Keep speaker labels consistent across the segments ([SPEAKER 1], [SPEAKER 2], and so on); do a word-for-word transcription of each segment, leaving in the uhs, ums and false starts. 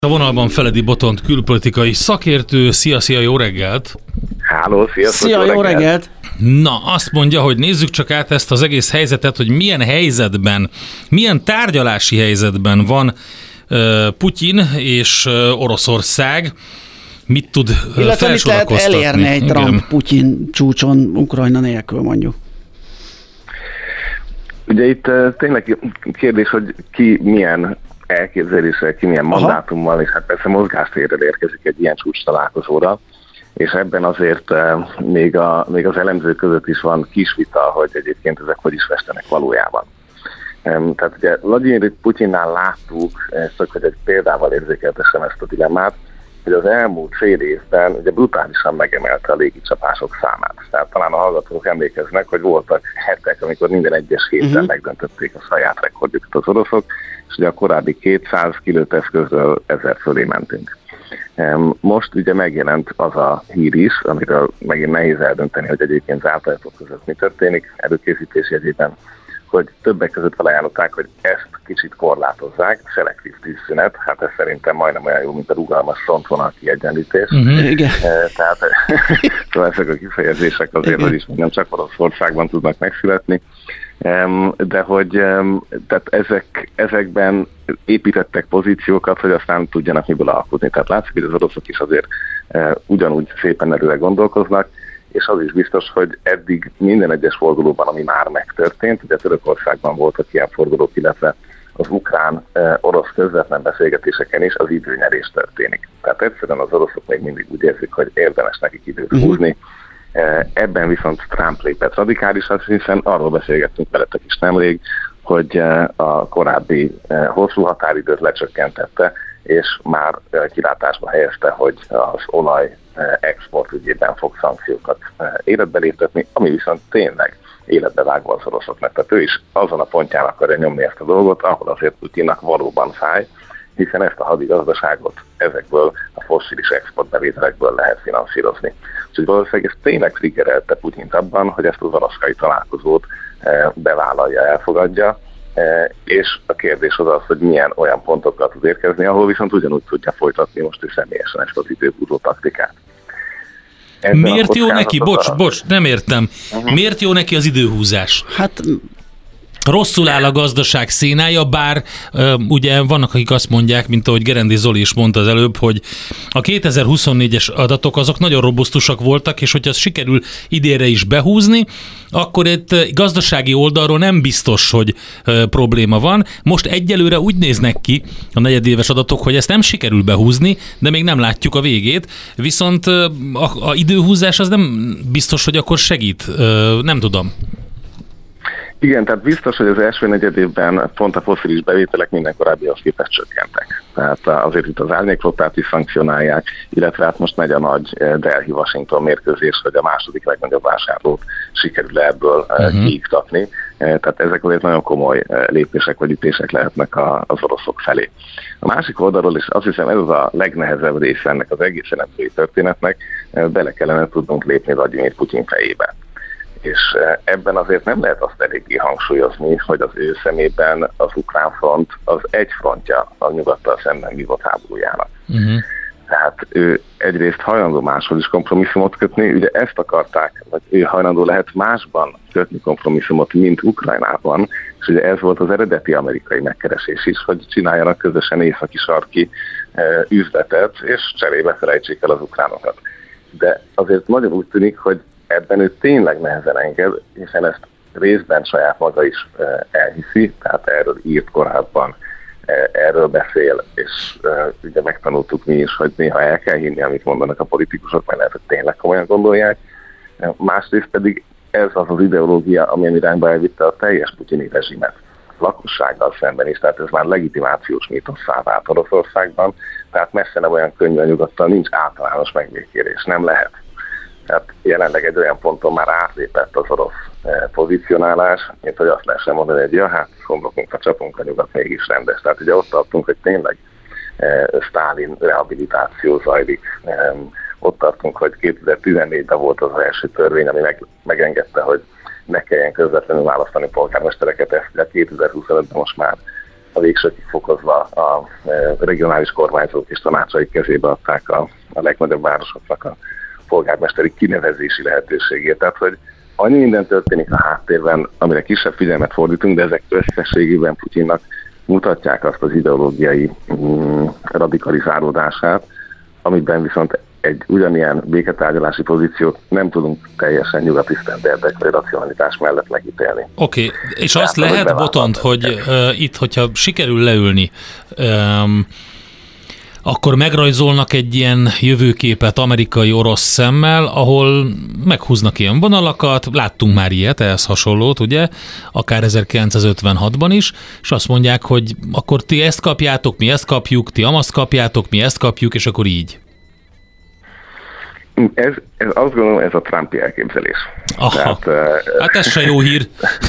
[SPEAKER 1] A vonalban Feledi Botont külpolitikai szakértő. Szia, szia, jó reggelt!
[SPEAKER 2] Háló, sziasztok!
[SPEAKER 3] Szia, jó reggelt! reggelt!
[SPEAKER 1] Na, azt mondja, hogy nézzük csak át ezt az egész helyzetet, hogy milyen helyzetben, milyen tárgyalási helyzetben van uh, Putyin és uh, Oroszország. Mit tud uh,
[SPEAKER 3] Illetve mit lehet elérni egy Trump-Putyin csúcson Ukrajna nélkül, mondjuk?
[SPEAKER 2] Ugye itt uh, tényleg kérdés, hogy ki milyen elképzeléssel, ki milyen mandátummal, és hát persze mozgástérrel érkezik egy ilyen csúcs találkozóra, és ebben azért uh, még, a, még az elemzők között is van kis vita, hogy egyébként ezek hogy is festenek valójában. Um, tehát ugye Vladimir Putyinnál láttuk, csak hogy egy példával érzékeltessem ezt a dilemmát, hogy az elmúlt fél évben ugye brutálisan megemelte a légicsapások számát. Tehát talán a hallgatók emlékeznek, hogy voltak hetek, amikor minden egyes héten uh-huh. megdöntötték a saját rekordjukat az oroszok, és ugye a korábbi kétszáz kilót eszközről ezer fölé mentünk. Most ugye megjelent az a hír is, amiről megint nehéz eldönteni, hogy egyébként zárt ajtók között mi történik, előkészítés jegyében, hogy többek között felajánlották, hogy ezt kicsit korlátozzák, szelektív tűzszünet, hát ez szerintem majdnem olyan jó, mint a rugalmas frontvonal kiegyenlítés.
[SPEAKER 3] Uh-huh, igen.
[SPEAKER 2] Tehát szóval ezek a kifejezések azért, hogy is nem csak Oroszországban tudnak megszületni, de hogy tehát ezek, ezekben építettek pozíciókat, hogy aztán tudjanak miből alkotni. Tehát látszik, hogy az oroszok is azért ugyanúgy szépen előre gondolkoznak, és az is biztos, hogy eddig minden egyes fordulóban, ami már megtörtént, ugye Törökországban voltak ilyen fordulók, illetve az ukrán-orosz közvetlen beszélgetéseken is az időnyerés történik. Tehát egyszerűen az oroszok még mindig úgy érzik, hogy érdemes nekik időt húzni. Ebben viszont Trump lépett radikálisan, hiszen arról beszélgettünk veletek is nemrég, hogy a korábbi hosszú határidőt lecsökkentette, és már kilátásba helyezte, hogy az olaj export ügyében fog szankciókat életbe léptetni, ami viszont tényleg életbe vágva az oroszoknak. Tehát ő is azon a pontján akarja nyomni ezt a dolgot, ahol azért Putyinnak valóban fáj, hiszen ezt a hadigazdaságot ezekből a fosszilis exportbevételekből lehet finanszírozni. Úgyhogy valószínűleg ez tényleg triggerelte Putyint abban, hogy ezt az oroszkai találkozót bevállalja, elfogadja, és a kérdés az az, hogy milyen olyan pontokkal tud érkezni, ahol viszont ugyanúgy tudja folytatni most ő személyesen ezt az időhúzó taktikát.
[SPEAKER 1] Ebben miért jó neki? Bocs, a... bocs, nem értem. Uh-huh. Miért jó neki az időhúzás?
[SPEAKER 3] Hát...
[SPEAKER 1] Rosszul áll a gazdaság szénája, bár uh, ugye vannak, akik azt mondják, mint ahogy Gerendi Zoli is mondta az előbb, hogy a kétezer-huszonnégyes adatok azok nagyon robusztusak voltak, és hogyha az sikerül idénre is behúzni, akkor itt gazdasági oldalról nem biztos, hogy uh, probléma van. Most egyelőre úgy néznek ki a negyedéves adatok, hogy ezt nem sikerül behúzni, de még nem látjuk a végét, viszont uh, a, a időhúzás az nem biztos, hogy akkor segít. Uh, nem tudom.
[SPEAKER 2] Igen, tehát biztos, hogy az első negyed évben pont a fosszilis bevételek minden korábbihoz képest csökkentek. Tehát azért itt az árnyékflottát is szankcionálják, illetve hát most megy a nagy Delhi-Washington mérkőzés, hogy a második legnagyobb vásárlót sikerül ebből uh-huh. kiiktatni. Tehát ezek azért nagyon komoly lépések vagy ütések lehetnek az oroszok felé. A másik oldalról is azt hiszem ez az a legnehezebb része ennek az egész elemzői történetnek, bele kellene tudnunk lépni Vladimir Putyin fejébe. És ebben azért nem lehet azt eléggé hangsúlyozni, hogy az ő szemében az ukrán front az egy frontja a nyugattal szemben vívott háborújának. Uh-huh. Tehát ő egyrészt hajlandó máshol is kompromisszumot kötni, ugye ezt akarták, vagy ő hajlandó lehet másban kötni kompromisszumot, mint Ukrajnában, és ugye ez volt az eredeti amerikai megkeresés is, hogy csináljanak közösen északi sarki e, üzletet, és cserébe felejtsék el az ukránokat. De azért nagyon úgy tűnik, hogy ebben ő tényleg nehezen enged, hiszen ezt részben saját maga is elhiszi, tehát erről írt korábban, erről beszél, és ugye megtanultuk mi is, hogy néha el kell hinni, amit mondanak a politikusok, mert lehet, hogy tényleg komolyan gondolják. Másrészt pedig ez az az ideológia, amilyen irányba elvitte a teljes putyini rezsimet. Lakossággal szemben is, tehát ez már legitimációs mítosszá vált Oroszországban, tehát messze nem olyan könnyű a nyugattal, nincs általános megbékélés, nem lehet. Tehát jelenleg egy olyan ponton már átlépett az orosz pozícionálás, mint hogy azt lehessen mondani, hogy ja, hát homlokunk a csapunk, a nyugat mégis rendes. Tehát ugye ott tartunk, hogy tényleg Sztálin rehabilitáció zajlik. Ott tartunk, hogy kétezer-tizennégyben volt az első törvény, ami meg, megengedte, hogy ne kelljen közvetlenül választani polgármestereket, ezt a kétezer-huszonötben most már a végsőkig fokozva a regionális kormányzók és tanácsaik kezébe adták a, a legnagyobb városoknak a polgármesteri kinevezési lehetőségét. Tehát, hogy annyi minden történik a háttérben, amire kisebb figyelmet fordítunk, de ezek összességében Putyinnak mutatják azt az ideológiai mm, radikalizálódását, amiben viszont egy ugyanilyen béketárgyalási pozíciót nem tudunk teljesen nyugati sztenderdek vagy racionalitás mellett megítélni.
[SPEAKER 1] Oké, okay. És azt tehát, lehet, Botond, hogy uh, itt, hogyha sikerül leülni, um, akkor megrajzolnak egy ilyen jövőképet amerikai-orosz szemmel, ahol meghúznak ilyen vonalakat, láttunk már ilyet, ehhez hasonlót, ugye, akár ezerkilencszázötvenhatban is, és azt mondják, hogy akkor ti ezt kapjátok, mi ezt kapjuk, ti amazt kapjátok, mi ezt kapjuk, és akkor így.
[SPEAKER 2] Ez, ez azt gondolom, ez a Trumpi elképzelés.
[SPEAKER 1] Aha. Tehát, hát ez se jó hír.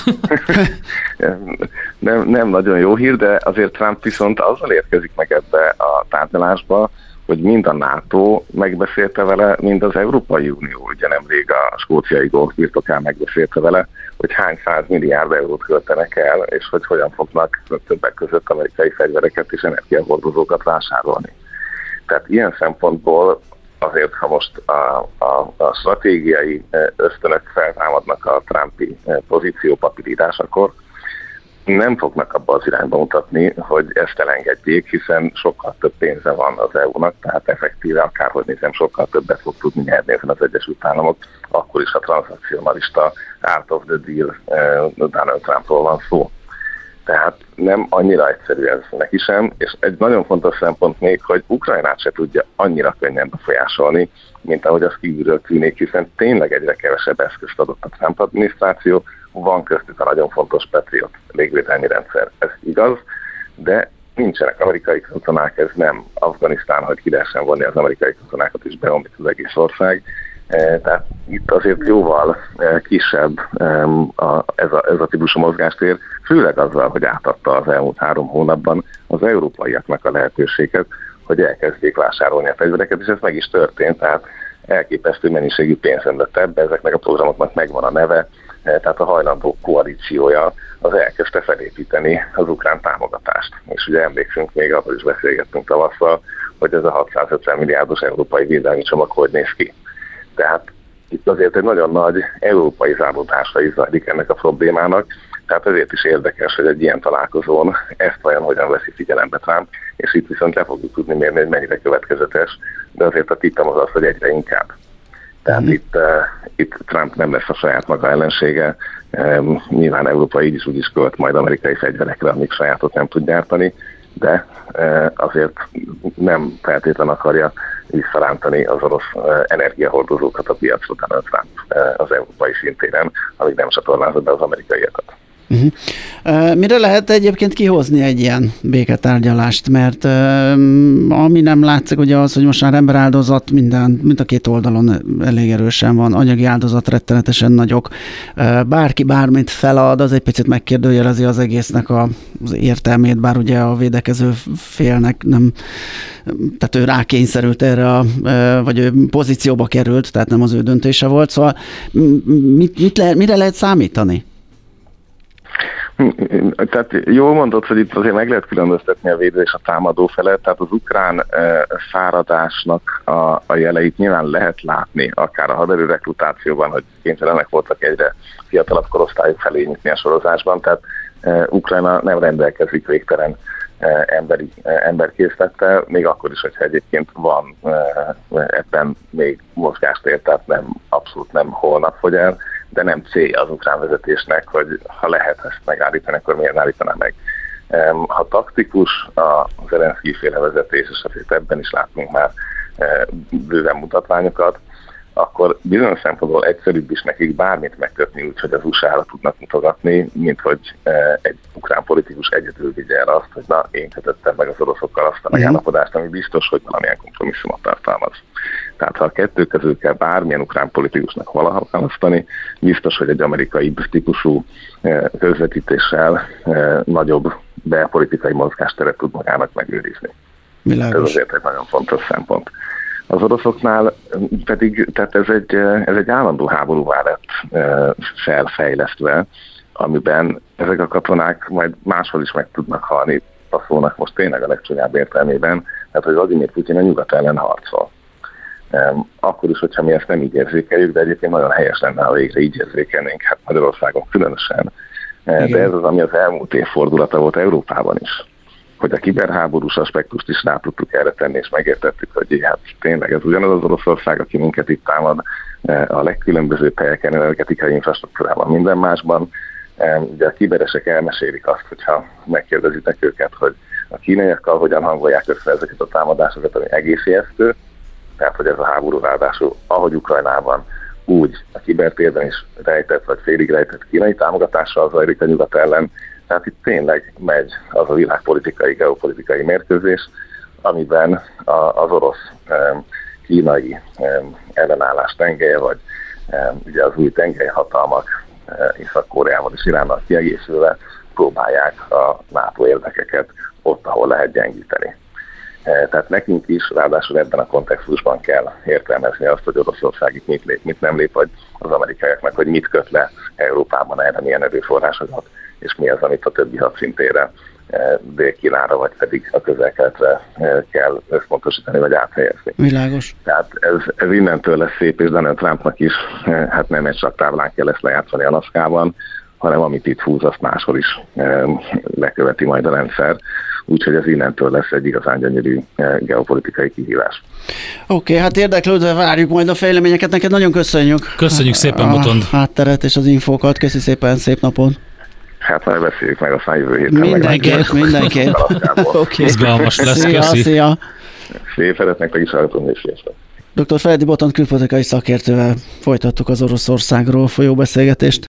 [SPEAKER 2] nem, nem nagyon jó hír, de azért Trump viszont azzal érkezik meg ebbe a tárgyalásba, hogy mind a NATO megbeszélte vele, mind az Európai Unió, ugye nemrég a skóciai golf birtokán megbeszélte vele, hogy hány száz milliárd eurót költenek el, és hogy hogyan fognak többek között amerikai fegyvereket és energiahordozókat vásárolni. Tehát ilyen szempontból azért, ha most a, a, a stratégiai ösztönök feltámadnak a Trumpi pozíciópapírírásakor, nem fognak abba az irányba mutatni, hogy ezt elengedjék, hiszen sokkal több pénze van az é u-nak, tehát effektíve, akárhogy nézem, sokkal többet fog tudni nyerni ezen az Egyesült Államok, akkor is a transzakcionalista art of the deal Donald Trumpról van szó. Tehát nem annyira egyszerű ez neki sem, és egy nagyon fontos szempont még, hogy Ukrajnát se tudja annyira könnyen befolyásolni, mint ahogy az kívülről tűnik, hiszen tényleg egyre kevesebb eszközt adott a Trump adminisztráció, van köztük a nagyon fontos Patriot légvédelmi rendszer. Ez igaz, de nincsenek amerikai katonák, ez nem Afganisztán, hogy ki lehessen vonni az amerikai katonákat is beomlik az egész ország. Tehát itt azért jóval kisebb ez a, ez a típusú mozgástér, főleg azzal, hogy átadta az elmúlt három hónapban az európaiaknak a lehetőséget, hogy elkezdjék vásárolni a fegyvereket, és ez meg is történt, tehát elképesztő mennyiségű pénz lett ebbe, ezeknek a programoknak megvan a neve, tehát a hajlandó koalíciója az elkezdte felépíteni az ukrán támogatást. És ugye emlékszünk még, ahol is beszélgettünk tavasszal, hogy ez a hatszázötven milliárdos európai védelmi csomag hogy néz ki. Tehát itt azért egy nagyon nagy európai záródása is zajlik ennek a problémának, tehát ezért is érdekes, hogy egy ilyen találkozón ezt vajon hogyan veszi figyelembe Trump, és itt viszont le fogjuk tudni mérni, hogy mennyire következetes, de azért a tippem az az, hogy egyre inkább. Tehát mm. itt, uh, itt Trump nem lesz a saját maga ellensége, um, nyilván Európa így is úgy is költ majd amerikai fegyverekre, amik sajátot nem tud gyártani, de uh, azért nem feltétlen akarja visszarántani az orosz uh, energiahordozókat a piacra, Donald Trump uh, az európai szintéren, amíg nem csatornázott be az amerikaiakat.
[SPEAKER 3] Uh-huh. Uh, mire lehet egyébként kihozni egy ilyen béketárgyalást? Mert uh, ami nem látszik, ugye az, hogy most már emberáldozat minden, mind a két oldalon elég erősen van, anyagi áldozat rettenetesen nagyok. Uh, bárki bármit felad, az egy picit megkérdőjelezi az egésznek a, az értelmét, bár ugye a védekező félnek nem, tehát ő rákényszerült erre, a, vagy ő pozícióba került, tehát nem az ő döntése volt. Szóval mit, mit le, mire lehet számítani?
[SPEAKER 2] Tehát jól mondod, hogy itt azért meg lehet különböztetni a védő és a támadó felet, tehát az ukrán e, száradásnak a, a jeleit nyilván lehet látni, akár a haderő rekrutációban, hogy kénytelenek voltak egyre fiatalabb korosztályok felé nyitni a sorozásban, tehát e, Ukrajna nem rendelkezik végtelen e, emberi, e, emberkészlettel, még akkor is, hogyha egyébként van e, ebben még mozgástér, tehát nem, abszolút nem holnap fogy el, de nem célja az ukrán vezetésnek, hogy ha lehet ezt megállítani, akkor miért állítaná meg. Ha taktikus a Zelenszkij féle vezetés, és azért ebben is látunk már bőven mutatványokat, akkor bizonyos szempontból egyszerűbb is nekik bármit megkötni, úgyhogy az u es á-ra tudnak mutogatni, mint hogy egy ukrán politikus egyedül vigye el azt, hogy na, én kötöttem meg az oroszokkal azt a megállapodást, ami biztos, hogy valamilyen kompromisszumot tartalmaz. Tehát ha a kettő közül kell bármilyen ukrán politikusnak valaha választani, biztos, hogy egy amerikai típusú közvetítéssel nagyobb belpolitikai mozgásteret tud magának megőrizni.
[SPEAKER 3] Világos.
[SPEAKER 2] Ez azért egy nagyon fontos szempont. Az oroszoknál pedig, tehát ez egy, ez egy állandó háborúvá lett felfejlesztve, amiben ezek a katonák majd máshol is meg tudnak halni. a szónak most tényleg a legcsúnyább értelmében, tehát hogy Vladimir Putyin a nyugat ellen harcol. Akkor is, hogyha mi ezt nem így érzékeljük, de egyébként nagyon helyes lenne, ha végre így érzékelnénk, hát Magyarországon különösen. Igen. De ez az, ami az elmúlt év fordulata volt Európában is. Hogy a kiberháborús aspektust is rá tudtuk erre tenni, és megértettük, hogy hát tényleg ez ugyanaz az Oroszország, aki minket itt támad a legkülönbözőbb helyeken, energetikai infrastruktúrában, minden másban. Ugye a kiberesek elmesélik azt, hogyha megkérdezitek őket, hogy a kínaiakkal hogyan hangolják össze ezeket a támadásokat, ami egész ijesztő. Tehát, hogy ez a háború ráadásul, ahogy Ukrajnában, úgy a kibertérben is rejtett, vagy félig rejtett kínai támogatással zajlik a nyugat ellen. Tehát itt tényleg megy az a világpolitikai, geopolitikai mérkőzés, amiben az orosz-kínai ellenállás tengelye, vagy ugye az új tengelyhatalmak Észak-Koreával és Iránnal kiegészülve próbálják a NATO érdekeket ott, ahol lehet gyengíteni. Tehát nekünk is, ráadásul ebben a kontextusban kell értelmezni azt, hogy Oroszország itt mit lép, mit nem lép, vagy az amerikaiaknak, hogy mit köt le Európában erre, milyen erőforrásokat, és mi az, amit a többi hadszintére, Dél-Kínára, vagy pedig a Közel-Keletre kell összpontosítani, vagy áthelyezni.
[SPEAKER 3] Világos.
[SPEAKER 2] Tehát ez, ez innentől lesz szép, és Donald Trumpnak is, hát nem egy csak táblán kell ezt lejátszani Alaszkában, hanem amit itt húz, azt máshol is leköveti majd a rendszer. Úgyhogy ez innentől lesz egy igazán gyönyörű geopolitikai kihívás.
[SPEAKER 3] Oké, okay, hát érdeklődve várjuk majd a fejleményeket. Neked nagyon köszönjük.
[SPEAKER 1] Köszönjük szépen, Botond.
[SPEAKER 3] A hátteret és az infókat. Köszi szépen, szép napot.
[SPEAKER 2] Hát majd beszéljük meg, aztán jövő héten.
[SPEAKER 3] Mindenképp, mindenképp.
[SPEAKER 1] Okay. Izgalmas lesz,
[SPEAKER 3] szia,
[SPEAKER 1] köszi.
[SPEAKER 3] Szia.
[SPEAKER 2] Szép, szeretnek meg is hallgatom, és sziasztok.
[SPEAKER 3] doktor Feledi Botond külpolitikai szakértővel folytattuk az Oroszországról folyó beszélgetést.